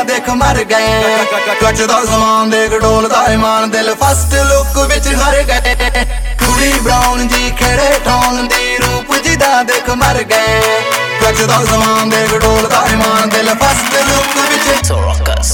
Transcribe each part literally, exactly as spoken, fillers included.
देख मर गए कचदा समान देख डोलदा ईमान दिल फस्ट लुक विच हर गए कुड़ी ब्राउन जी खेड़े ठौन दी रूप जिदा देख मर गए कचदा समान देख डोलदा ईमान दिल फस्ट लुक विच Sorocas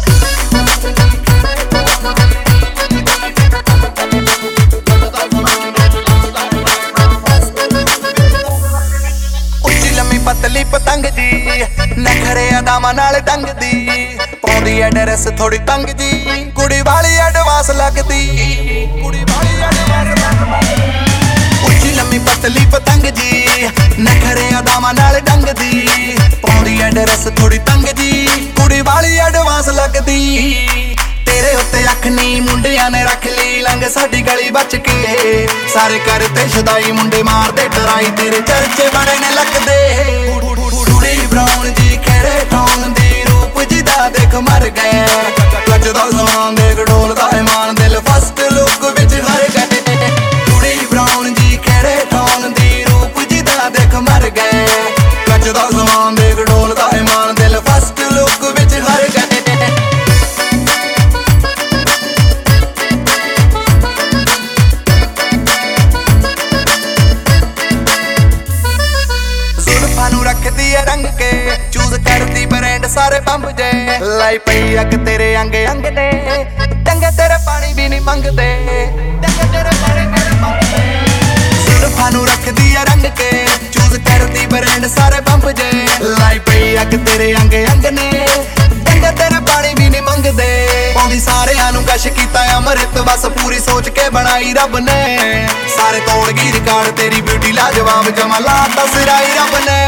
पतली पतंग जी नखरे अदामा नाल डंग दी पौंदी है ड्रेस थोड़ी तंग जी कुड़ी वाली एडवांस लगदी कुड़ी वाली एडवांस लगदी उच्ची लम्मी पतली पतंग जी नखरे अदामा नाल डंग दी पौंदी है ड्रेस थोड़ी तंग जी कुड़ी वाली एडवांस लगदी तेरे उत्ते अख नी मुंडियां ने रख ली लंघ साडी गली बच के सारे करते शदाई मुंडे मारदे डराई तेरे चर्चे बड़े ने लगदे कुड़ी ब्राउन जी खेड़े ठौन दी रूप जिदा देख मर गए कचदा समान देख डोलदा ईमान दिल फस्ट लुक विच हर गए कुड़ी ब्राउन जी खेड़े ठौन दी रूप जिदा देख मर गए कचदा समान देख डोलदा ईमान दिल फस्ट लुक विच हर गए रखदी है रंग के चूज करदी ब्रांड सारे बंब जे लाई पई अक तेरे अंग अंग ने डंगे तेरे पानी भी नहीं मंगदे डंगे तेरे पानी भी नहीं मंगदे सुल्फा नू रखदी है रंग के चूज करदी ब्रांड सारे बंब जे लाई पई अक तेरे अंग अंग ने डंगे तेरे पानी भी नहीं मंगदे पौंदी सारेयां नू कश कीता अमृत बस पूरी सोच के बनाई रब ने सारे तोड़ गई रिकार्ड तेरी ब्यूटी लाजवाब जमा लाता सिराई रब ने